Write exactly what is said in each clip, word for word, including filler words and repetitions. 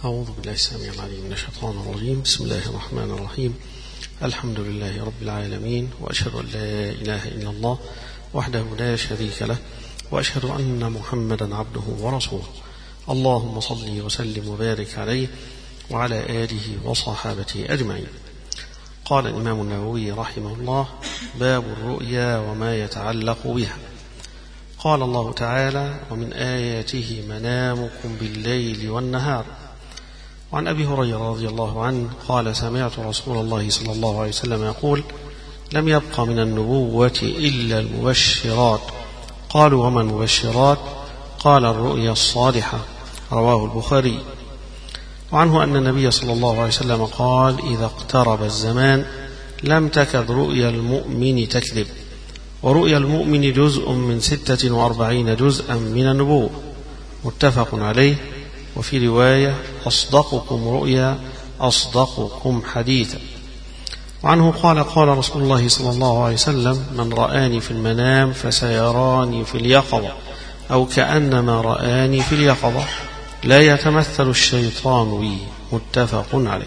أعوذ بالله السميع العليم من الشيطان الرجيم. بسم الله الرحمن الرحيم. الحمد لله رب العالمين، وأشهد أن لا إله إلا الله وحده لا شريك له، وأشهد أن محمدا عبده ورسوله. اللهم صل وسلم وبارك عليه وعلى آله وصحابته أجمعين. قال الإمام النووي رحمه الله: باب الرؤيا وما يتعلق بها. قال الله تعالى: ومن آياته منامكم بالليل والنهار. وعن أبي هريرة رضي الله عنه قال: سمعت رسول الله صلى الله عليه وسلم يقول: لم يبق من النبوة إلا المبشرات. قالوا: وما المبشرات؟ قال: الرؤيا الصالحة. رواه البخاري. وعنه أن النبي صلى الله عليه وسلم قال: إذا اقترب الزمان لم تكد رؤيا المؤمن تكذب. ورؤيا المؤمن جزء من ستة وأربعين جزءا من النبوة. متفق عليه. وفي رواية: أصدقكم رؤيا أصدقكم حديثا. وعنه قال: قال رسول الله صلى الله عليه وسلم: من رآني في المنام فسيراني في اليقظة، أو كأنما رآني في اليقظة، لا يتمثل الشيطان بي. متفق عليه.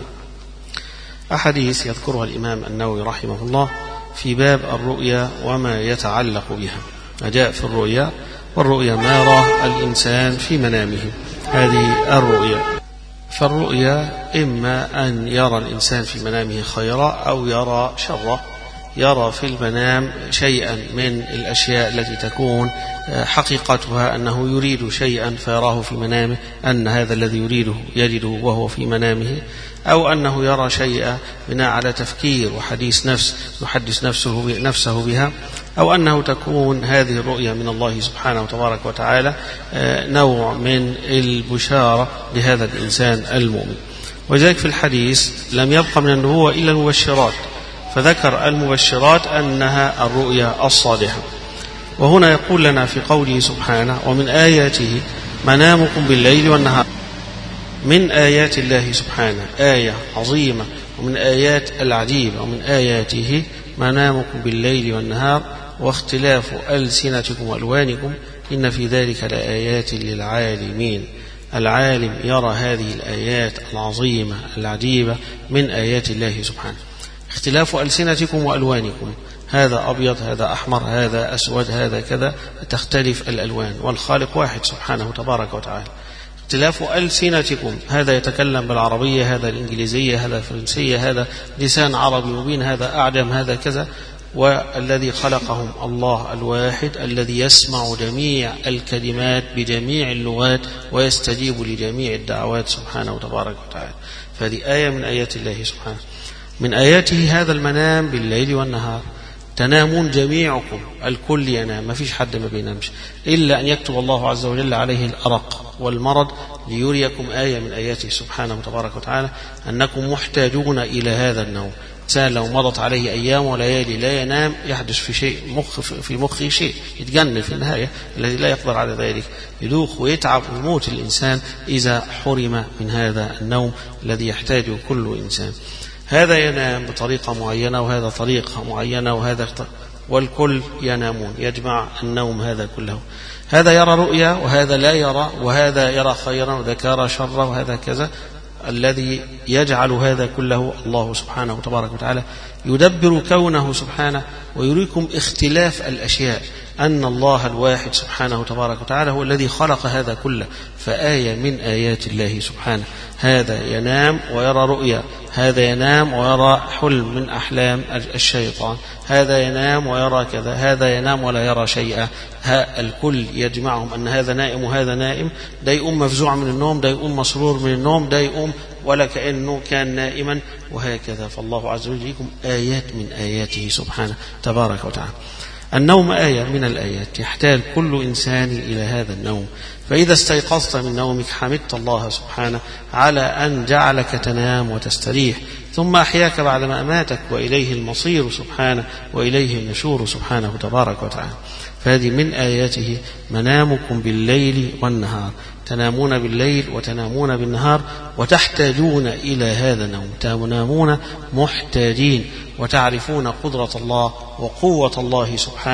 أحاديث يذكرها الإمام النووي رحمه الله في باب الرؤيا وما يتعلق بها. ما جاء في الرؤيا، والرؤيا ما يراه الإنسان في منامه، هذه الرؤيا. فالرؤيا إما أن يرى الإنسان في منامه خيرا أو يرى شرا، يرى في المنام شيئا من الأشياء التي تكون حقيقتها أنه يريد شيئا فيراه في منامه أن هذا الذي يريده يجده وهو في منامه، أو أنه يرى شيئا بناء على تفكير وحديث نفس يحدث نفسه نفسه بها، أو أنه تكون هذه الرؤيا من الله سبحانه وتبارك وتعالى نوع من البشارة لهذا الإنسان المؤمن. وذلك في الحديث: لم يبق من النبوة إلا المبشرات، فذكر المبشرات أنها الرؤيا الصالحة. وهنا يقول لنا في قوله سبحانه: ومن آياته منامكم بالليل والنهار. من آيات الله سبحانه آية عظيمة، ومن آيات العجيبة، ومن آياته منامكم بالليل والنهار واختلاف ألسنتكم وألوانكم إن في ذلك لآيات للعالمين. العالم يرى هذه الآيات العظيمة العجيبة من آيات الله سبحانه. اختلاف ألسنتكم وألوانكم، هذا أبيض، هذا أحمر، هذا أسود، هذا كذا، تختلف الألوان، والخالق واحد سبحانه تبارك وتعالى. اختلاف ألسنتكم، هذا يتكلم بالعربية، هذا الإنجليزية، هذا الفرنسية، هذا لسان عربي مبين، هذا أعجم، هذا كذا. والذي خلقهم الله الواحد الذي يسمع جميع الكلمات بجميع اللغات ويستجيب لجميع الدعوات سبحانه تبارك وتعالى. فهذه آية من آيات الله سبحانه. من آياته هذا المنام بالليل والنهار. تنامون جميعكم، الكل ينام، ما فيش حد ما بينامش، إلا أن يكتب الله عز وجل عليه الأرق والمرض ليريكم آية من آياته سبحانه تبارك وتعالى أنكم محتاجون إلى هذا النوم. إنسان لو مضت عليه أيام وليالي لا ينام يحدث في شيء مخ في مخه شيء، يتجنن في النهاية، الذي لا يقدر على ذلك يدوخ ويتعب ويموت الإنسان إذا حرم من هذا النوم الذي يحتاجه كل إنسان. هذا ينام بطريقة معينة، وهذا طريقة معينة، وهذا والكل ينامون، يجمع النوم هذا كله. هذا يرى رؤيا وهذا لا يرى، وهذا يرى خيرا وذاك يرى شرا، وهذا كذا. الذي يجعل هذا كله الله سبحانه وتبارك وتعالى، يدبر كونه سبحانه ويريكم اختلاف الأشياء، أن الله الواحد سبحانه وتبارك وتعالى هو الذي خلق هذا كله. فآية من آيات الله سبحانه. هذا ينام ويرى رؤيا، هذا ينام ويرى حلم من أحلام الشيطان، هذا ينام ويرى كذا، هذا ينام ولا يرى شيئا. ها الكل يجمعهم أن هذا نائم وهذا نائم، ده يقوم مفزوع من النوم، ده يقوم مسرور من النوم، ده يقوم ولا كأنه كان نائما، وهكذا. فالله عز وجل يكم آيات من آياته سبحانه تبارك وتعالى. النوم آية من الآيات، يحتاج كل إنسان إلى هذا النوم. فإذا استيقظت من نومك حمدت الله سبحانه على أن جعلك تنام وتستريح، ثم أحياك بعدما أماتك، وإليه المصير سبحانه، وإليه النشور سبحانه تبارك وتعالى. فهذه من آياته منامكم بالليل والنهار. تنامون بالليل وتنامون بالنهار وتحتاجون إلى هذا النوم، تنامون محتاجين، وتعرفون قدرة الله وقوة الله سبحانه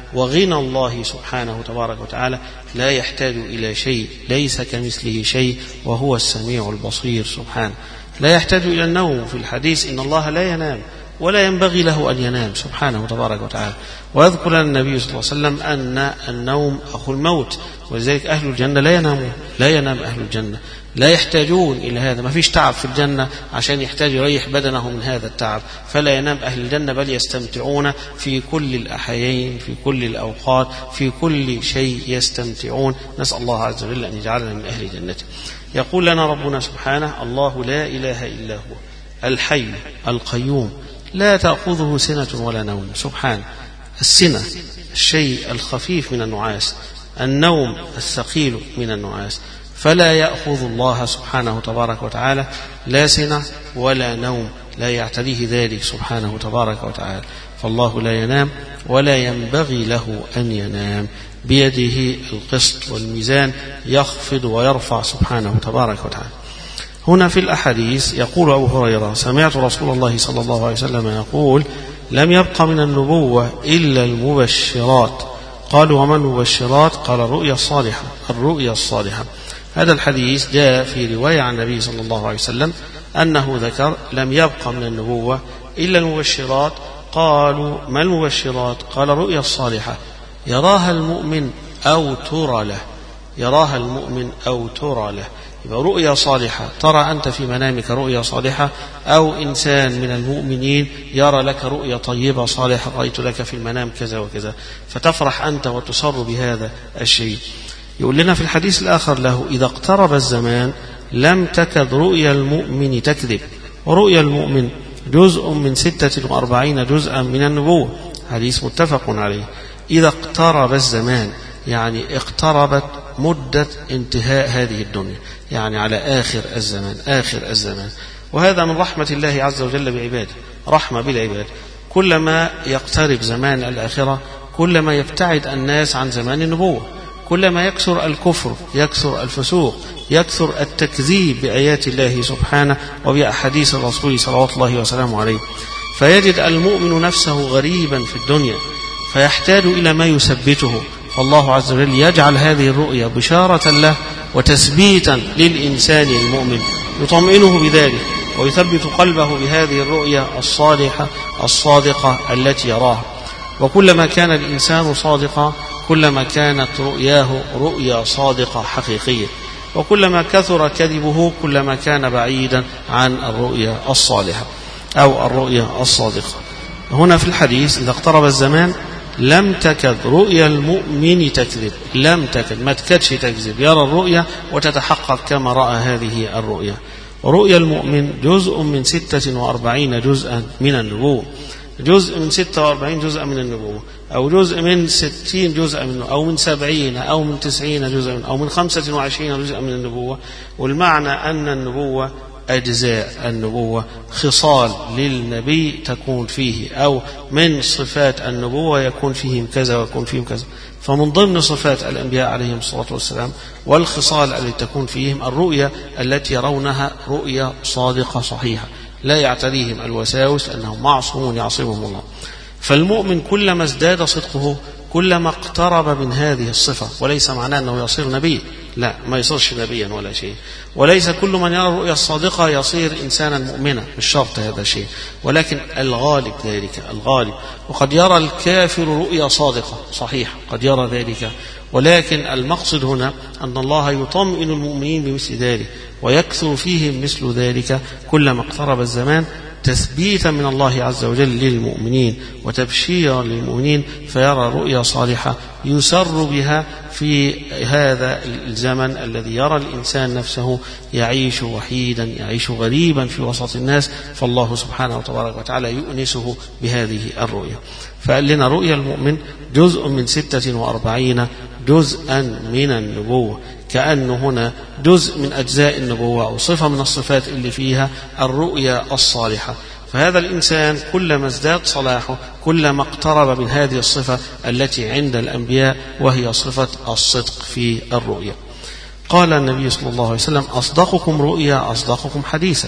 وغنى الله سبحانه تبارك وتعالى لا يحتاج إلى شيء، ليس كمثله شيء وهو السميع البصير سبحانه. لا يحتاج إلى النوم، في الحديث إن الله لا ينام ولا ينبغي له أن ينام سبحانه تبارك وتعالى. ويذكر لنا النبي صلى الله عليه وسلم أن النوم أخو الموت، ولذلك أهل الجنة لا ينامون، لا ينام أهل الجنة، لا يحتاجون إلى هذا، ما فيش تعب في الجنة عشان يحتاج يريح بدنه من هذا التعب، فلا ينام أهل الجنة، بل يستمتعون في كل الأحيان، في كل الأوقات، في كل شيء يستمتعون. نسأل الله عز وجل أن يجعلنا من أهل جنته. يقول لنا ربنا سبحانه: الله لا إله إلا هو الحي القيوم لا تأخذه سنة ولا نوم. سبحانه. السنة الشيء الخفيف من النعاس، النوم الثقيل من النعاس، فلا يأخذ الله سبحانه تبارك وتعالى لا سنة ولا نوم، لا يعتريه ذلك سبحانه تبارك وتعالى. فالله لا ينام ولا ينبغي له أن ينام، بيده القسط والميزان يخفض ويرفع سبحانه تبارك وتعالى. هنا في الأحاديث يقول أبو هريرة: سمعت رسول الله صلى الله عليه وسلم يقول: لم يبق من النبوة إلا المبشرات. قالوا: وما المبشرات؟ قال: الرؤيا الصالحة. الرؤيا الصالحة. هذا الحديث جاء في رواية عن النبي صلى الله عليه وسلم أنه ذكر: لم يبق من النبوة إلا المبشرات. قالوا: ما المبشرات؟ قال: الرؤيا الصالحة يراها المؤمن أو ترى له، يراها المؤمن أو ترى له. يبقى رؤيا صالحة، ترى أنت في منامك رؤيا صالحة، أو إنسان من المؤمنين يرى لك رؤيا طيبة صالحة: رأيت لك في المنام كذا وكذا، فتفرح أنت وتسر بهذا الشيء. يقول لنا في الحديث الآخر له: إذا اقترب الزمان لم تكد رؤيا المؤمن تكذب. ورؤيا المؤمن جزء من ستة وأربعين جزءا من النبوة، حديث متفق عليه. إذا اقترب الزمان يعني اقتربت مدة انتهاء هذه الدنيا، يعني على آخر الزمان، آخر الزمان. وهذا من رحمة الله عز وجل بعباده، رحمة بالعباد. كلما يقترب زمان الآخرة كلما يبتعد الناس عن زمان النبوة، كلما يكثر الكفر، يكثر الفسوق، يكثر التكذيب بآيات الله سبحانه وبأحاديث الرسول صلوات الله وسلامه عليه. فيجد المؤمن نفسه غريبا في الدنيا، فيحتاج إلى ما يثبته. فالله عز وجل يجعل هذه الرؤيا بشارة له وتثبيتا للإنسان المؤمن، يطمئنه بذلك ويثبت قلبه بهذه الرؤيا الصالحة الصادقة التي يراها. وكلما كان الإنسان صادقا كلما كانت رؤياه رؤيا صادقة حقيقية، وكلما كثر كذبه كلما كان بعيدا عن الرؤيا الصالحة أو الرؤيا الصادقة. هنا في الحديث: إذا اقترب الزمان لم تكد رؤيا المؤمن تكذب. لم تكد، ما تكدش تكذب، يرى الرؤيا وتتحقق كما رأى هذه الرؤيا. ورؤيا المؤمن جزء من ستة وأربعين جزءا من النبوة، جزء من ستة وأربعين جزءا من النبوة، أو جزء من ستين جزءا منه، أو من سبعين، أو من تسعين جزءا منه، أو من خمسة وعشرين جزءا من النبوة. والمعنى أن النبوة أجزاء، النبوة خصال للنبي تكون فيه، أو من صفات النبوة يكون فيهم كذا ويكون فيهم كذا. فمن ضمن صفات الأنبياء عليهم الصلاة والسلام والخصال التي تكون فيهم الرؤيا التي يرونها رؤيا صادقة صحيحة، لا يعتريهم الوساوس، أنهم معصومون يعصمهم الله. فالمؤمن كلما ازداد صدقه كلما اقترب من هذه الصفة. وليس معناه أنه يصير نبي، لا، ما يصيرش نبيا ولا شيء. وليس كل من يرى الرؤيا الصادقة يصير إنسانا مؤمنا، مش شرط هذا الشيء، ولكن الغالب ذلك، الغالب. وقد يرى الكافر رؤيا صادقة صحيحة، قد يرى ذلك، ولكن المقصد هنا أن الله يطمئن المؤمنين بمثل ذلك ويكثر فيهم مثل ذلك كلما اقترب الزمان، تثبيتا من الله عز وجل للمؤمنين وتبشيرا للمؤمنين، فيرى رؤيا صالحة يسر بها في هذا الزمن الذي يرى الإنسان نفسه يعيش وحيدا، يعيش غريبا في وسط الناس، فالله سبحانه وتبارك وتعالى يؤنسه بهذه الرؤيا. فقال لنا رؤيا المؤمن جزء من ستة وأربعين جزءا من النبوة، كأنه هنا جزء من أجزاء النبوة أو صفة من الصفات اللي فيها الرؤيا الصالحة. فهذا الإنسان كلما ازداد صلاحه كلما اقترب من هذه الصفة التي عند الأنبياء، وهي صفة الصدق في الرؤيا. قال النبي صلى الله عليه وسلم: أصدقكم رؤيا أصدقكم حديثا.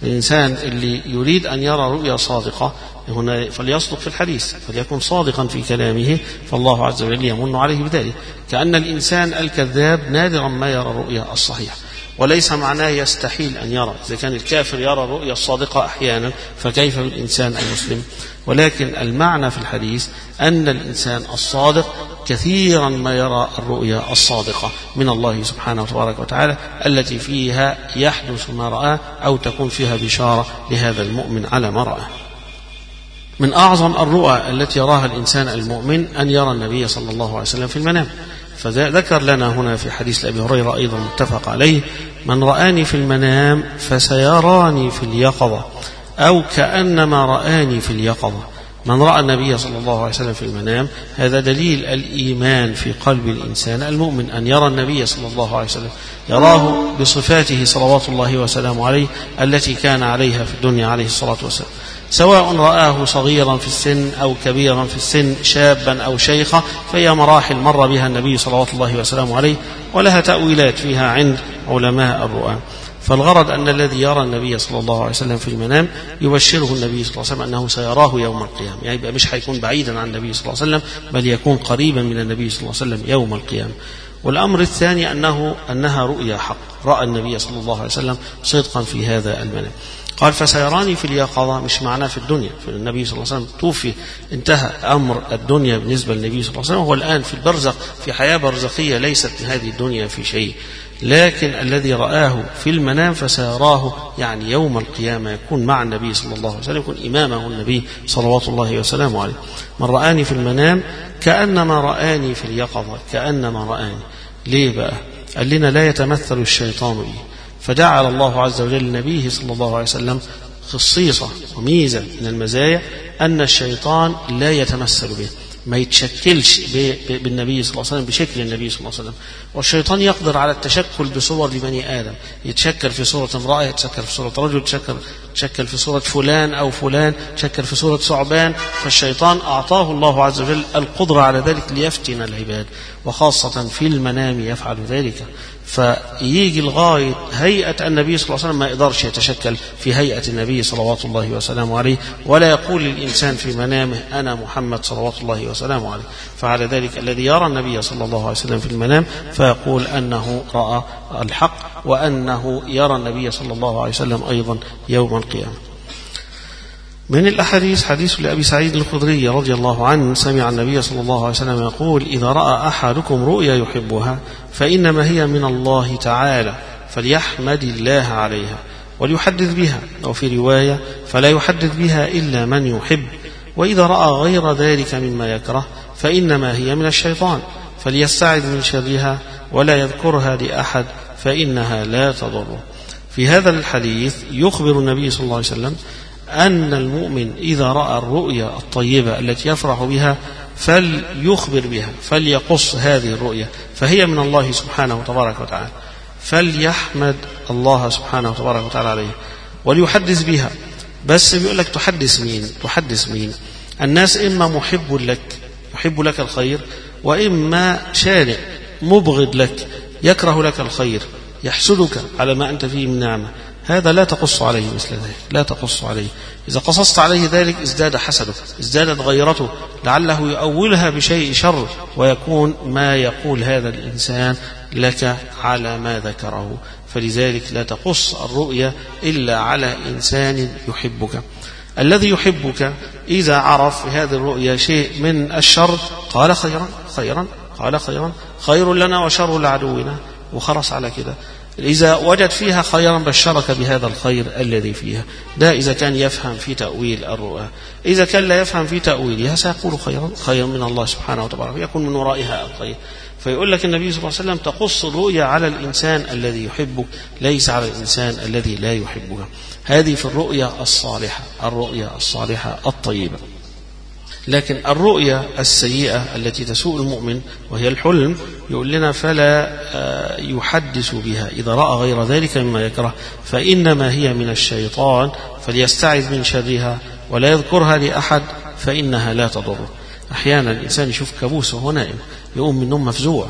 الإنسان اللي يريد أن يرى رؤيا صادقة هنا فليصدق في الحديث، فليكن صادقا في كلامه، فالله عز وجل يمن عليه بذلك. كأن الإنسان الكذاب نادرا ما يرى الرؤيا الصحيحة، وليس معناه يستحيل أن يرى. إذا كان الكافر يرى الرؤيا الصادقة أحيانا فكيف بالإنسان المسلم؟ ولكن المعنى في الحديث أن الإنسان الصادق كثيرا ما يرى الرؤيا الصادقة من الله سبحانه وتبارك وتعالى التي فيها يحدث ما رآه أو تكون فيها بشارة لهذا المؤمن على ما رآه. من أعظم الرؤى التي يراها الإنسان المؤمن أن يرى النبي صلى الله عليه وسلم في المنام. فذكر لنا هنا في حديث أبي هريرة أيضا متفق عليه: من رآني في المنام فسيراني في اليقظة أو كأنما رآني في اليقظة. من رأى النبي صلى الله عليه وسلم في المنام هذا دليل الإيمان في قلب الإنسان المؤمن، أن يرى النبي صلى الله عليه وسلم، يراه بصفاته صلوات الله وسلامه عليه التي كان عليها في الدنيا عليه الصلاة والسلام، سواء رآه صغيرا في السن أو كبيرا في السن، شابا أو شيخا، فهي مراحل مر بها النبي صلوات الله وسلامه عليه، ولها تأويلات فيها عند علماء الرؤى. فالغرض أن الذي يرى النبي صلى الله عليه وسلم في المنام يبشره النبي صلى الله عليه وسلم أنه سيراه يوم القيامة، يعني يبقى مش هيكون بعيدا عن النبي صلى الله عليه وسلم، بل يكون قريبا من النبي صلى الله عليه وسلم يوم القيامة. والأمر الثاني أنه أنها رؤيا حق، رأى النبي صلى الله عليه وسلم صدقا في هذا المنام. قال فسيراني في اليقظة، مش معناه في الدنيا، في النبي صلى الله عليه وسلم توفي، انتهى أمر الدنيا بالنسبة للنبي صلى الله عليه وسلم، هو الآن في البرزخ في حياة برزخية ليست هذه الدنيا في شيء. لكن الذي رآه في المنام فسيراه يعني يوم القيامة، يكون مع النبي صلى الله عليه وسلم، يكون إمامه النبي صلوات الله وسلامه عليه. من رآني في المنام كأنما رآني في اليقظة، كأنما رآني. ليه بقى؟ قال لنا لا يتمثل الشيطان به، فجعل الله عز وجل نبيه صلى الله عليه وسلم خصيصة وميزة من المزايا أن الشيطان لا يتمثل به، ما يتشكلش بالنبي صلى الله عليه وسلم بشكل النبي صلى الله عليه وسلم. والشيطان يقدر على التشكل بصور لبني آدم، يتشكل في صورة امرأة، يتشكل في صورة رجل، يتشكل, يتشكل في صورة فلان أو فلان، يتشكل في صورة ثعبان. فالشيطان أعطاه الله عز وجل القدرة على ذلك ليفتن العباد، وخاصة في المنام يفعل ذلك. فيجي لغاية هيئة النبي صلى الله عليه وسلم ما يقدرش يتشكل في هيئة النبي صلوات الله وسلامه عليه، ولا يقول للإنسان في منامه أنا محمد صلوات الله وسلامه عليه. فعلى ذلك الذي يرى النبي صلى الله عليه وسلم في المنام فيقول أنه رأى الحق، وأنه يرى النبي صلى الله عليه وسلم أيضا يوم القيامة. من الأحاديث حديث لأبي سعيد الخدري رضي الله عنه سمع النبي صلى الله عليه وسلم يقول: إذا رأى أحدكم رؤيا يحبها فإنما هي من الله تعالى فليحمد الله عليها وليحدث بها، أو في رواية فلا يحدث بها إلا من يحب. وإذا رأى غير ذلك مما يكره فإنما هي من الشيطان فليستعذ من شرها ولا يذكرها لأحد فإنها لا تضره. في هذا الحديث يخبر النبي صلى الله عليه وسلم أن المؤمن إذا رأى الرؤيا الطيبة التي يفرح بها فليخبر بها، فليقص هذه الرؤيا، فهي من الله سبحانه وتبارك وتعالى، فليحمد الله سبحانه وتبارك وتعالى عليه وليحدث بها. بس بيقول لك تحدث مين؟ تحدث مين؟ الناس إما محب لك يحب لك الخير، وإما شارع مبغض لك يكره لك الخير، يحسدك على ما أنت فيه من نعمة. هذا لا تقص عليه مثل ذلك، لا تقص عليه. إذا قصصت عليه ذلك ازداد حسده، ازدادت غيرته، لعله يؤولها بشيء شر، ويكون ما يقول هذا الإنسان لك على ما ذكره. فلذلك لا تقص الرؤيا إلا على إنسان يحبك. الذي يحبك إذا عرف في هذه الرؤيا شيء من الشر قال خيرا خيرا قال خيرا خير لنا وشر لعدونا، وخلص على كده. إذا وجد فيها خيرا بشرك بهذا الخير الذي فيها. ده إذا كان يفهم في تأويل الرؤى. إذا كان لا يفهم في تأويلها سيقول خيرا خير من الله سبحانه وتعالى، يكون من ورائها الخير. فيقول لك النبي صلى الله عليه وسلم تقص الرؤيا على الإنسان الذي يحبك، ليس على الإنسان الذي لا يحبك. هذه في الرؤيا الصالحة، الرؤيا الصالحة الطيبة. لكن الرؤيا السيئة التي تسوء المؤمن وهي الحلم يقول لنا فلا يحدث بها إذا رأى غير ذلك مما يكره، فإنما هي من الشيطان فليستعذ من شرها ولا يذكرها لأحد فإنها لا تضره. أحيانا الإنسان يشوف كابوس وهو نائم، يقوم من النوم مفزوع،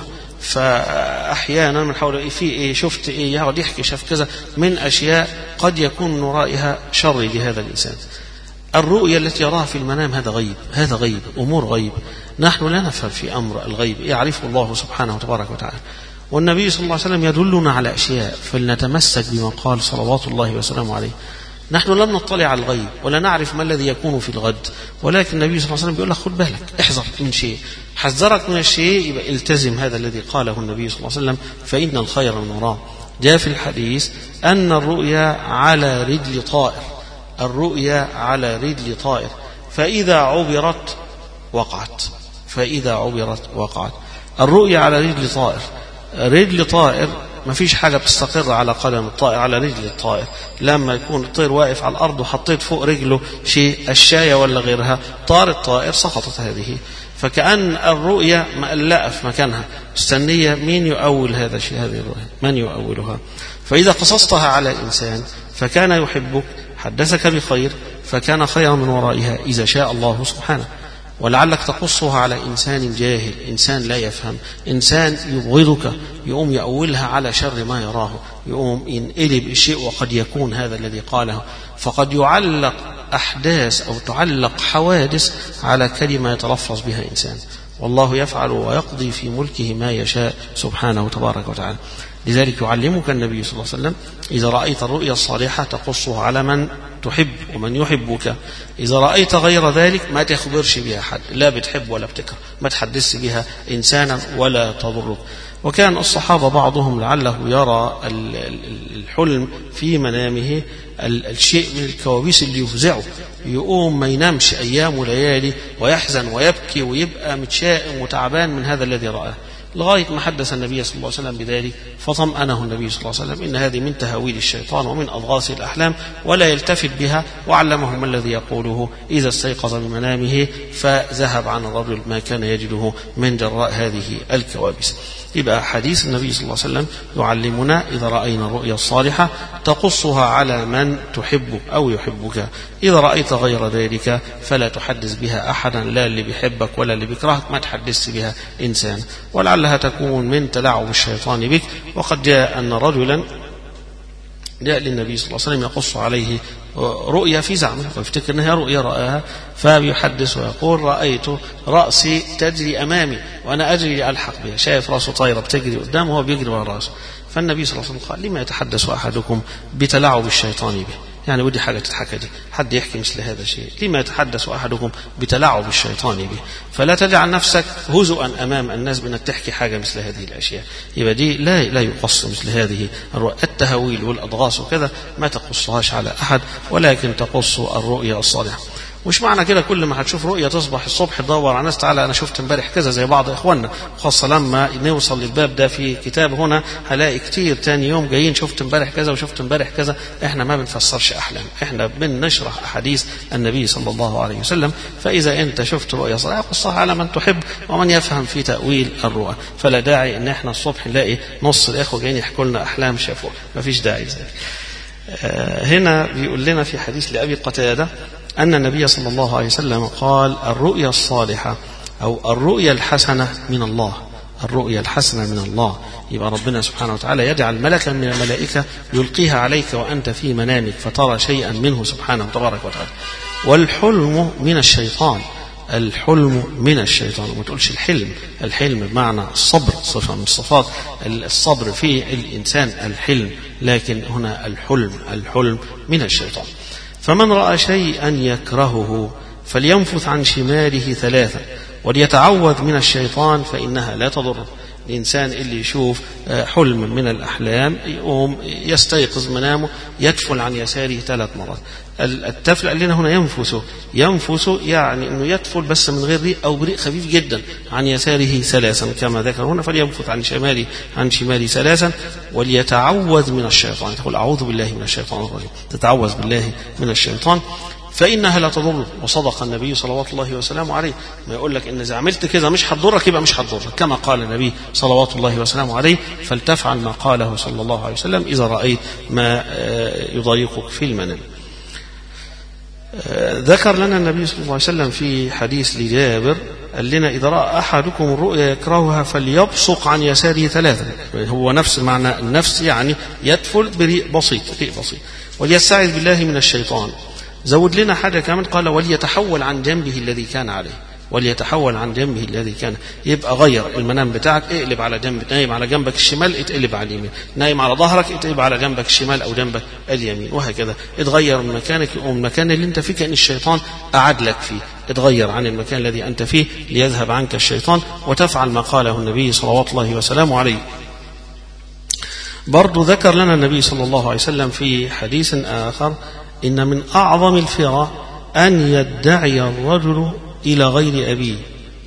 فأحيانا من حول في إيه شفت إيه يقعد يحكي شاف كذا من أشياء قد يكون من ورائها شر لهذا الإنسان. الرؤيا التي يراها في المنام هذا غيب، هذا غيب، أمور غيب، نحن لا نفهم في أمر الغيب، يعرفه الله سبحانه وتبارك وتعالى. والنبي صلى الله عليه وسلم يدلنا على أشياء فلنتمسك بما قال صلوات الله وسلامه عليه. نحن لم نطلع على الغيب ولا نعرف ما الذي يكون في الغد، ولكن النبي صلى الله عليه وسلم بيقول لك خد بالك، احذر من شيء، حذرك من الشيء يبقى التزم هذا الذي قاله النبي صلى الله عليه وسلم فإن الخير من وراه. جاء في الحديث أن الرؤيا على رجل طائر، الرؤيا على رجل طائر، فإذا عبرت وقعت، فإذا عبرت وقعت. الرؤيا على رجل طائر، رجل طائر ما فيش حاجة بتستقر على قدم الطائر، على رجل الطائر. لما يكون الطير واقف على الأرض وحطيت فوق رجله شيء الشاية ولا غيرها طار الطائر سقطت هذه. فكأن الرؤيا مقلقة في مكانها مستنية مين يؤول هذا الشيء، هذه الرؤيا من يؤولها. فإذا قصصتها على إنسان فكان يحبك حدثك بخير فكان خيرا من ورائها إذا شاء الله سبحانه. ولعلك تقصها على إنسان جاهل، إنسان لا يفهم، إنسان يبغضك، يقوم يؤولها على شر ما يراه، يقوم ينقلب الشيء وقد يكون هذا الذي قاله. فقد يعلق أحداث أو تعلق حوادث على كلمة يتلفظ بها إنسان، والله يفعل ويقضي في ملكه ما يشاء سبحانه تبارك وتعالى. لذلك يعلمك النبي صلى الله عليه وسلم إذا رأيت الرؤيا الصالحة تقصها على من تحب ومن يحبك، إذا رأيت غير ذلك ما تخبرش بها حد، لا بتحب ولا بتكره، ما تحدث بها إنسانا ولا تضرك. وكان الصحابة بعضهم لعله يرى الحلم في منامه الشيء من الكوابيس اللي يفزعه، يقوم ما ينامش أيام وليالي ويحزن ويبكي ويبقى متشائم وتعبان من هذا الذي رآه، لغاية ما حدث النبي صلى الله عليه وسلم بذلك فطمأنه النبي صلى الله عليه وسلم إن هذه من تهاويل الشيطان ومن أضغاث الأحلام ولا يلتفت بها، وعلمه ما الذي يقوله إذا استيقظ من منامه فذهب عن الرجل ما كان يجده من جراء هذه الكوابيس. يبقى حديث النبي صلى الله عليه وسلم يعلمنا إذا رأينا الرؤيا الصالحة تقصها على من تحبه أو يحبك، إذا رأيت غير ذلك فلا تحدث بها أحدا، لا اللي بيحبك ولا اللي بيكرهك ما تحدث بها إنسان، ولعلها تكون من تلاعب الشيطان بك. وقد جاء أن رجلا جاء للنبي صلى الله عليه وسلم يقص عليه رؤيا في زعمه ويفتكر أنها رؤيا رآها، فبيحدث ويقول رأيت رأسي تجري أمامي وأنا أجري ألحق بها، شايف رأسه طايرة بتجري قدامه وهو بيجري ورا رأسه. فالنبي صلى الله عليه وسلم قال لما يتحدث أحدكم بتلاعب الشيطان به، يعني ودي حاجة تتحكى دي، حد يحكي مثل هذا الشيء، لما يتحدث أحدكم بتلاعب الشيطان به، فلا تجعل نفسك هزؤا أمام الناس بأنك تحكي حاجة مثل هذه الأشياء. يبقى دي لا لا يقص مثل هذه التهويل والأضغاث وكذا ما تقصهاش على أحد، ولكن تقص الرؤيا الصالحة. مش معنى كده كل ما هتشوف رؤية تصبح الصبح تدور على ناس تعالى أنا شفت امبارح كذا زي بعض إخواننا، خاصة لما نوصل للباب ده في كتاب هنا هلاقي كتير تاني يوم جايين شفت امبارح كذا وشفت امبارح كذا. احنا ما بنفسرش أحلام، احنا بنشرح أحاديث النبي صلى الله عليه وسلم. فإذا أنت شفت رؤية صالحة قصها على من تحب ومن يفهم في تأويل الرؤى، فلا داعي إن احنا الصبح نلاقي نص الإخوة جايين يحكوا لنا أحلام شافوها، ما فيش داعي ذلك. آه هنا بيقول لنا في حديث لأبي قتادة أن النبي صلى الله عليه وسلم قال الرؤيا الصالحة أو الرؤيا الحسنة من الله، الرؤيا الحسنة من الله. يبقى ربنا سبحانه وتعالى يجعل ملكا من الملائكة يلقيها عليك وأنت في منامك فترى شيئا منه سبحانه تبارك وتعالى. والحلم من الشيطان، الحلم من الشيطان، وما تقولش الحلم، الحلم بمعنى الصبر، صفة من صفات الصبر في الإنسان الحلم، لكن هنا الحلم، الحلم من الشيطان. فمن رأى شيئا يكرهه فلينفث عن شماله ثلاثا وليتعوذ من الشيطان فإنها لا تضره. الإنسان اللي يشوف حلم من الأحلام يقوم يستيقظ منامه يتفل عن يساره ثلاث مرات. التفل قال لنا هنا ينفث، ينفث يعني أنه يتفل بس من غير ريق أو بريق خفيف جدا عن يساره ثلاثا كما ذكر هنا، فلينفث عن شماله عن شماله ثلاثا وليتعوذ من الشيطان، تقول أعوذ بالله من الشيطان الرجيم، تتعوذ بالله من الشيطان فإنها لا تضر. وصدق النبي صلوات الله وسلامه عليه، ما يقول لك إن إذا عملت كذا مش هتضرك يبقى مش هتضرك، كما قال النبي صلوات الله وسلامه عليه فلتفعل ما قاله صلى الله عليه وسلم إذا رأيت ما يضايقك في المنام. ذكر لنا النبي صلى الله عليه وسلم في حديث لجابر قال لنا إذا رأى أحدكم الرؤيا يكرهها فليبصق عن يساره ثلاثا، هو نفس معنى النفس، يعني يدفل بريء بسيط ريء بسيط. وليستعذ بالله من الشيطان. زود لنا حاجة كمان، قال وليتحول عن جنبه الذي كان عليه، وليتحول عن جنبه الذي كان، يبقى غير المنام بتاعك، اقلب على جنب، نايم على جنبك الشمال اتقلب على اليمين، نايم على ظهرك اتقلب على جنبك الشمال او جنبك اليمين، وهكذا اتغير من مكانك ومن المكان اللي انت فيه، كأن الشيطان قعد لك فيه، اتغير عن المكان الذي انت فيه ليذهب عنك الشيطان، وتفعل ما قاله النبي صلوات الله وسلامه عليه. برضو ذكر لنا النبي صلى الله عليه وسلم في حديث آخر إن من أعظم الفرى أن يدعي الرجل إلى غير أبيه،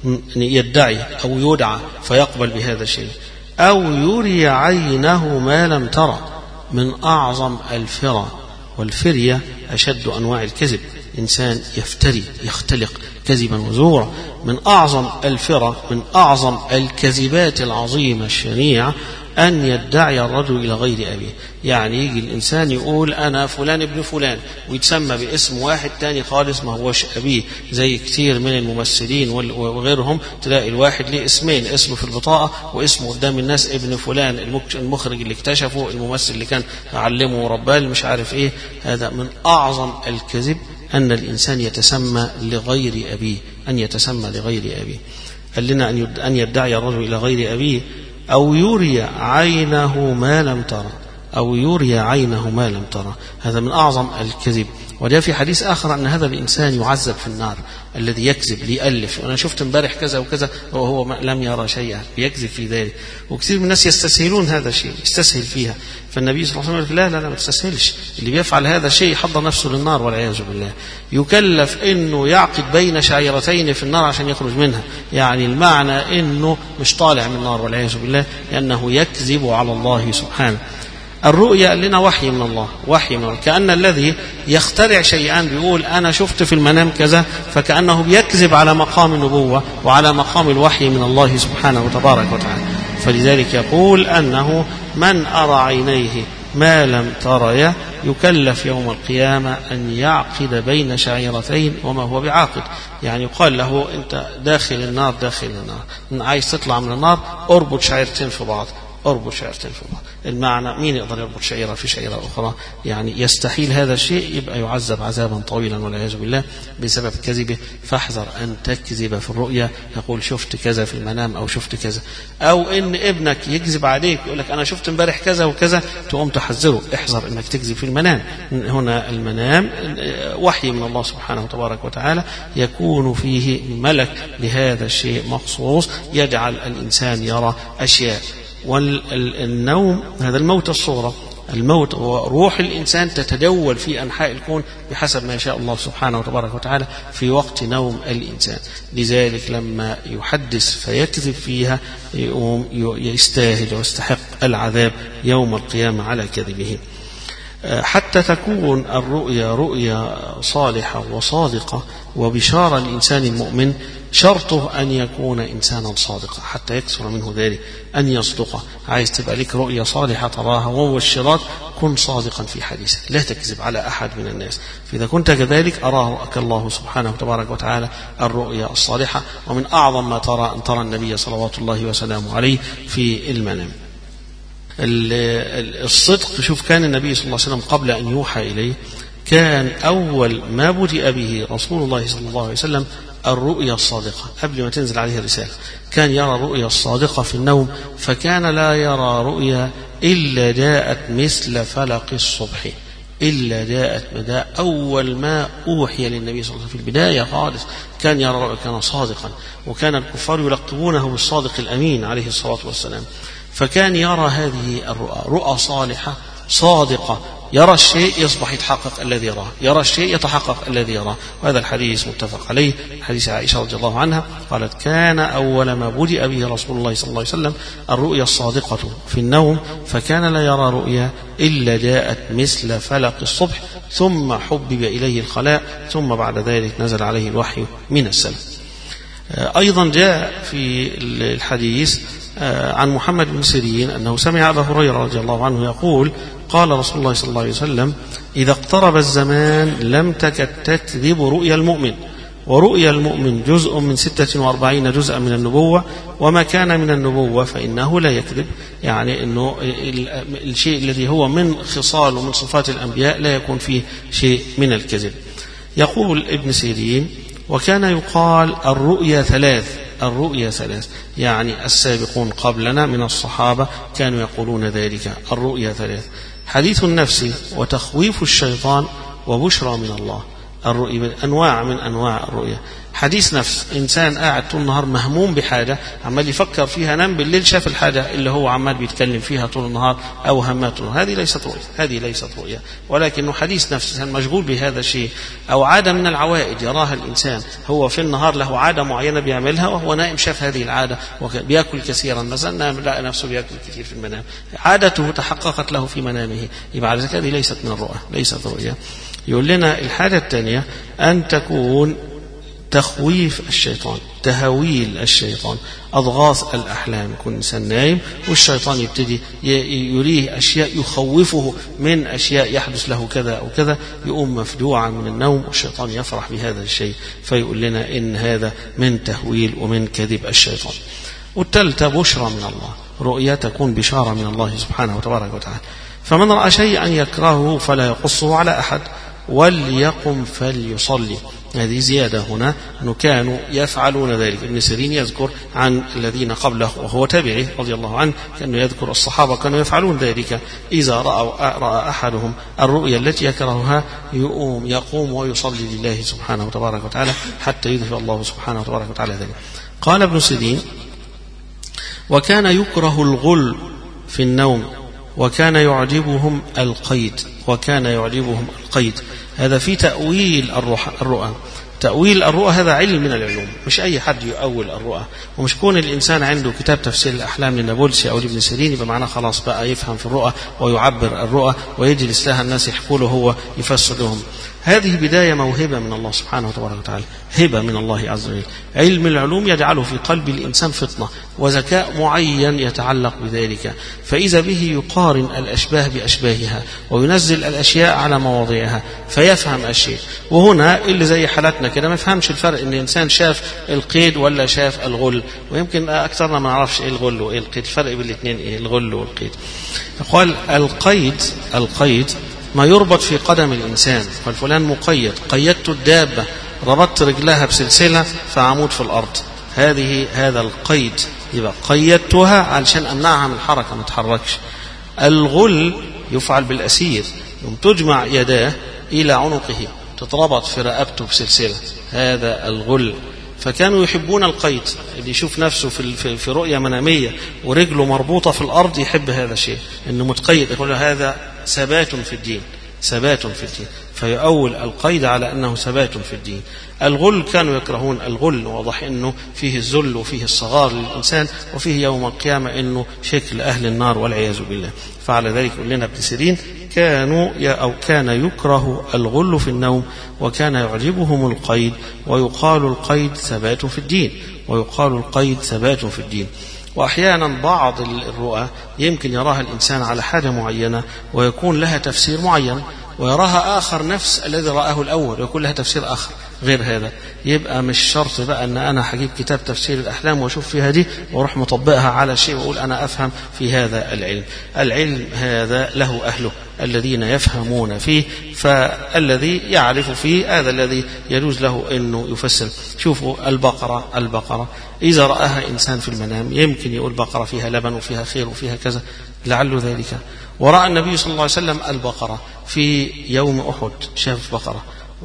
يدعي أو يدعى فيقبل بهذا الشيء، أو يري عينه ما لم ترى. من أعظم الفرى، والفرية أشد أنواع الكذب، إنسان يفتري يختلق كذبا وزورا. من أعظم الفرى، من أعظم الكذبات العظيمة الشنيعة أن يدعي الرجل إلى غير أبيه، يعني يجي الإنسان يقول أنا فلان ابن فلان ويتسمى باسم واحد تاني خالص ما هوش أبيه، زي كتير من الممثلين وغيرهم تلاقي الواحد ليه اسمين، اسم في البطاقة واسمه قدام الناس ابن فلان، المخرج اللي اكتشفه، الممثل اللي كان علمه ورباه مش عارف إيه. هذا من أعظم الكذب، أن الإنسان يتسمى لغير أبيه، أن يتسمى لغير أبيه. قال لنا أن يدعي الرجل إلى غير أبيه، أو يري عينه ما لم ترى، أو يري عينه ما لم ترى. هذا من أعظم الكذب. وجاء في حديث آخر أن هذا الإنسان يعذب في النار، الذي يكذب ليألف، أنا شفت امبارح كذا وكذا وهو لم يرى شيئا، يكذب في ذلك. وكثير من الناس يستسهلون هذا الشيء، يستسهل فيها. فالنبي صلى الله عليه وسلم لا لا لا ما تستسهلش، اللي بيفعل هذا الشيء يحضر نفسه للنار والعياذ بالله، يكلف إنه يعقد بين شعيرتين في النار عشان يخرج منها، يعني المعنى إنه مش طالع من النار والعياذ بالله، لأنه يكذب على الله سبحانه. الرؤيا لنا وحي من الله، وحي من الله، كأن الذي يخترع شيئا بيقول أنا شفت في المنام كذا، فكأنه بيكذب على مقام النبوة وعلى مقام الوحي من الله سبحانه وتبارك وتعالى. فلذلك يقول أنه من أرى عينيه ما لم تريا يكلف يوم القيامة أن يعقد بين شعيرتين وما هو بعاقد، يعني يقال له أنت داخل النار، داخل النار عايز تطلع من النار اربط شعيرتين في بعض، اربط شعيرتين في بعض. المعنى مين يقدر يربط شعيرة في شعيرة أخرى؟ يعني يستحيل هذا الشيء، يبقى يعذب عذابا طويلا والعياذ بالله بسبب كذبه. فاحذر أن تكذب في الرؤيا، يقول شفت كذا في المنام أو شفت كذا، أو إن ابنك يكذب عليك يقول لك أنا شفت امبارح كذا وكذا، تقوم تحذره احذر إنك تكذب في المنام. هنا المنام وحي من الله سبحانه وتبارك وتعالى، يكون فيه ملك لهذا الشيء مخصوص يجعل الإنسان يرى أشياء. والنوم هذا الموت الصغرى، الموت وروح الإنسان تتجول في أنحاء الكون بحسب ما يشاء الله سبحانه وتبارك وتعالى في وقت نوم الإنسان. لذلك لما يحدث فيكذب فيها يقوم يستاهل ويستحق العذاب يوم القيامة على كذبه. حتى تكون الرؤيا رؤيا صالحة وصادقة وبشارة للإنسان المؤمن، شرطه أن يكون إنسانا صادقا حتى يكثر منه ذلك، أن يصدقه. عايز تبقى لك رؤيا صالحة تراها ومبشرات، كن صادقا في حديثك، لا تكذب على أحد من الناس. فإذا كنت كذلك أراك الله سبحانه وتبارك وتعالى الرؤيا الصالحة. ومن أعظم ما ترى أن ترى النبي صلوات الله وسلامه عليه في المنام. الصدق، شوف كان النبي صلى الله عليه وسلم قبل أن يوحى إليه كان أول ما بدأ به رسول الله صلى الله عليه وسلم الرؤيا الصادقة، قبل ما تنزل عليه الرسالة كان يرى الرؤيا الصادقة في النوم، فكان لا يرى رؤيا إلا جاءت مثل فلق الصبح، إلا جاءت مدى أول ما أوحي للنبي صلى الله عليه وسلم في البداية خالص كان يرى رؤيا، كان صادقا، وكان الكفار يلقبونه بالصادق الأمين عليه الصلاة والسلام. فكان يرى هذه الرؤى، رؤى صالحة صادقة، يرى الشيء يصبح يتحقق الذي يراه، يرى الشيء يتحقق الذي يراه. وهذا الحديث متفق عليه، حديث عائشة رضي الله عنها قالت كان أول ما بدأ به رسول الله صلى الله عليه وسلم الرؤيا الصادقة في النوم، فكان لا يرى رؤيا إلا جاءت مثل فلق الصبح، ثم حبب إليه الخلاء، ثم بعد ذلك نزل عليه الوحي من السماء. أيضا جاء في الحديث عن محمد بن سيرين أنه سمع أبا هريرة رضي الله عنه يقول قال رسول الله صلى الله عليه وسلم إذا اقترب الزمان لم تكد تكذب رؤيا المؤمن، ورؤيا المؤمن جزء من ستة وأربعين جزءا من النبوة، وما كان من النبوة فإنه لا يكذب، يعني أنه الشيء الذي هو من خصال ومن صفات الأنبياء لا يكون فيه شيء من الكذب. يقول ابن سيرين: وكان يقال الرؤيا ثلاث، الرؤيا ثلاث، يعني السابقون قبلنا من الصحابة كانوا يقولون ذلك، الرؤيا ثلاث: حديث النفس، وتخويف الشيطان، وبشرى من الله. الرؤيا أنواع من أنواع الرؤيا. حديث نفس، إنسان قاعد طول النهار مهموم بحاجة عمال يفكر فيها، نام بالليل شاف الحاجة اللي هو عمال بيتكلم فيها طول النهار أو هماته، هذه ليست رؤيا، هذه ليست رؤيا، ولكنه حديث نفس، إنسان مشغول بهذا الشيء. أو عادة من العوائد يراها الإنسان، هو في النهار له عادة معينة بيعملها وهو نائم شاف هذه العادة، وبيأكل كثيرا مثلا، نام لقى نفسه بيأكل كثير في المنام، عادته تحققت له في منامه، يبقى على ذلك هذه ليست من الرؤى، ليست رؤيا. يقول لنا الحاجة الثانية أن تكون تخويف الشيطان، تهويل الشيطان، أضغاث الأحلام، يكون إنسان نايم والشيطان يبتدي يريه أشياء يخوفه من أشياء يحدث له كذا أو كذا، يقوم مفجوعا من النوم والشيطان يفرح بهذا الشيء، فيقول لنا إن هذا من تهويل ومن كذب الشيطان. والثالثة بشرى من الله، رؤيا تكون بشارة من الله سبحانه وتبارك وتعالى. فمن رأى شيئا يكرهه فلا يقصه على أحد، وليقم فليصلي. هذه زيادة هنا، أنه كانوا يفعلون ذلك. ابن سيرين يذكر عن الذين قبله وهو تابعي رضي الله عنه، كأنه يذكر الصحابة كانوا يفعلون ذلك، إذا رأوا رأى أحدهم الرؤيا التي يكرهها يقوم يقوم ويصلي لله سبحانه وتبارك وتعالى حتى يذهب الله سبحانه وتبارك وتعالى ذلك. قال ابن سيرين: وكان يكره الغل في النوم، وكان يعجبهم القيد، وكان يعجبهم القيد. هذا في تأويل الرؤى. تأويل الرؤى هذا علم من العلوم، مش أي حد يؤول الرؤى، ومش كون الإنسان عنده كتاب تفسير الأحلام للنابلسي أو لابن سيرين يبقى معناه خلاص بقى يفهم في الرؤى ويعبر الرؤى ويجلس لها الناس يحكوا له هو يفسر لهم. هذه بداية موهبة من الله سبحانه وتبارك وتعالى، هبة من الله عز وجل. علم العلوم يجعله في قلب الإنسان فطنة وذكاء معين يتعلق بذلك، فإذا به يقارن الأشباه بأشباهها وينزل الأشياء على مواضعها فيفهم الشيء. وهنا اللي زي حالتنا كده ما يفهمش الفرق إن الإنسان شاف القيد ولا شاف الغل، ويمكن أكثرنا ما نعرفش إيه الغل وإيه القيد، الفرق بين الاثنين إيه الغل والقيد. قال القيد، القيد ما يربط في قدم الإنسان، فالفلان مقيد، قيدت الدابة، ربطت رجلها بسلسلة فعمود في الأرض، هذه هذا القيد، يبقى قيدتها علشان أمنعها من الحركة ما تتحركش. الغل يفعل بالأسير، يوم تجمع يداه إلى عنقه تتربط في رقبته بسلسلة، هذا الغل. فكانوا يحبون القيد، اللي يشوف نفسه في في رؤية منامية ورجله مربوطة في الأرض يحب هذا الشيء، إنه متقيد، يقول هذا ثبات في الدين، ثبات في الدين، فيؤول القيد على أنه ثبات في الدين. الغل كانوا يكرهون الغل، واضح أنه فيه الذل وفيه الصغار للإنسان، وفيه يوم القيامة أنه شكل أهل النار والعياذ بالله. فعلى ذلك يقول لنا ابن سيرين: كانوا أو كان يكره الغل في النوم، وكان يعجبهم القيد، ويقال القيد ثبات في الدين، ويقال القيد ثبات في الدين. وأحيانا بعض الرؤى يمكن يراها الإنسان على حاجة معينة ويكون لها تفسير معين، ويراها آخر نفس الذي رآه الأول ويكون لها تفسير آخر غير هذا. يبقى مش شرط بقى أن أنا حجيب كتاب تفسير الأحلام وأشوف فيها دي وأروح مطبقها على شيء وأقول أنا أفهم في هذا العلم. العلم هذا له أهله الذين يفهمون فيه، فالذي يعرف فيه هذا الذي يجوز له أنه يفسر. شوفوا البقرة، البقرة إذا رآها إنسان في المنام يمكن يقول بقرة فيها لبن وفيها خير وفيها كذا لعله ذلك. ورأى النبي صلى الله عليه وسلم البقرة في يوم أحد، شاف بقرة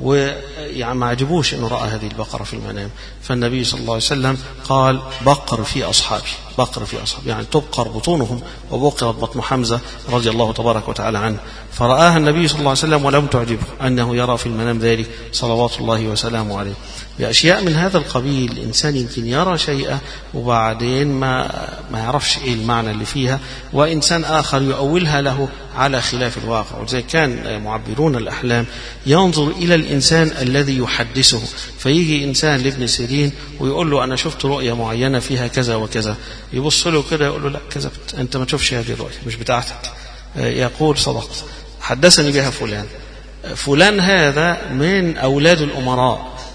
ويعني ما عجبوش أنه رأى هذه البقرة في المنام، فالنبي صلى الله عليه وسلم قال بقر في أصحابي، بقر في أصحابي، يعني تبقر بطونهم، وبقرت بطن حمزة رضي الله تبارك وتعالى عنه، فرآها النبي صلى الله عليه وسلم ولم تعجبه أنه يرى في المنام ذلك صلوات الله وسلامه عليه. بأشياء من هذا القبيل الإنسان يمكن يرى شيئا وبعدين ما ما يعرفش إيه المعنى اللي فيها، وإنسان آخر يؤولها له على خلاف الواقع. وزي كان معبرون الأحلام ينظر إلى الإنسان الذي يحدثه، فيجي إنسان لابن سيرين ويقول له أنا شفت رؤية معينة فيها كذا وكذا، يبص له كده يقول له لا كذبت، أنت ما تشوفش هذه الرؤية مش بتاعتك. يقول صدقت، حدثني بها فلان. فلان هذا من أولاد الأمراء،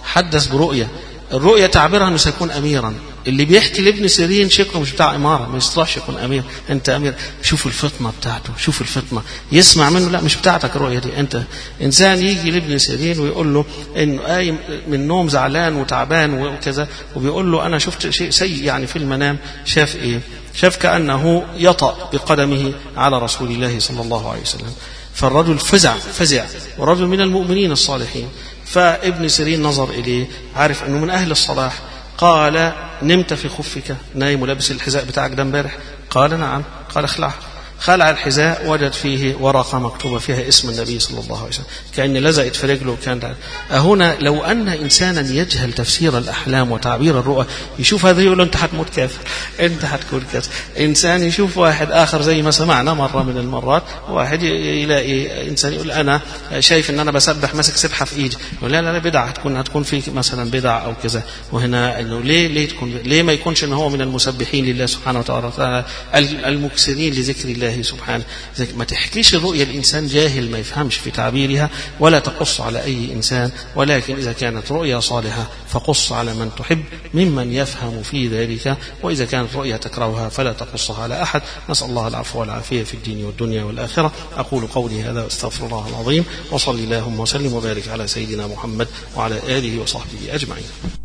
حدث برؤية، الرؤية تعبيرها أنه سيكون أميرا. اللي بيحكي لابن سيرين شكله مش بتاع إمارة، ما يصلحش يكون أمير. أنت أمير، شوف الفطنة بتاعته، شوف الفطنة، يسمع منه لا مش بتاعتك الرؤية دي. أنت إنسان يجي لابن سيرين ويقول له إنه قايم من نوم زعلان وتعبان وكذا، وبيقول له أنا شفت شيء سيء يعني في المنام. شاف إيه؟ شاف كأنه يطأ بقدمه على رسول الله صلى الله عليه وسلم. فالرجل فزع فزع، ورجل من المؤمنين الصالحين. فابن سيرين نظر إليه، عارف أنه من أهل الصلاح، قال نمت في خفك؟ نايم ولابس الحذاء بتاعك ده امبارح؟ قال نعم. قال اخلعه. خلع الحذاء، وجد فيه ورقة مكتوبة فيها اسم النبي صلى الله عليه وسلم، كأن لزقت في رجله. كان هنا لو أن إنسانا يجهل تفسير الأحلام وتعبير الرؤى يشوف هذا يقول له أنت هتموت كافر، أنت هتكون كافر. إنسان يشوف واحد آخر زي ما سمعنا مرة من المرات، واحد يلاقي إنسان يقول أنا شايف إن أنا بسبح ماسك سبحة في إيدي، يقول لا لا لا بدعة، هتكون هتكون فيك مثلا بدعة أو كذا. وهنا إنه ليه ليه تكون ليه ما يكونش إن هو من المسبحين لله سبحانه وتعالى المكسرين لذكر الله سبحانه. ما تحكيش الرؤيا الإنسان جاهل ما يفهمش في تعبيرها، ولا تقص على أي إنسان، ولكن إذا كانت رؤيا صالحة فقص على من تحب ممن يفهم في ذلك، وإذا كانت رؤيا تكرهها فلا تقصها على أحد. نسأل الله العفو والعافية في الدين والدنيا والآخرة. أقول قولي هذا واستغفر الله العظيم، وصلي اللهم وسلم وبارك على سيدنا محمد وعلى آله وصحبه أجمعين.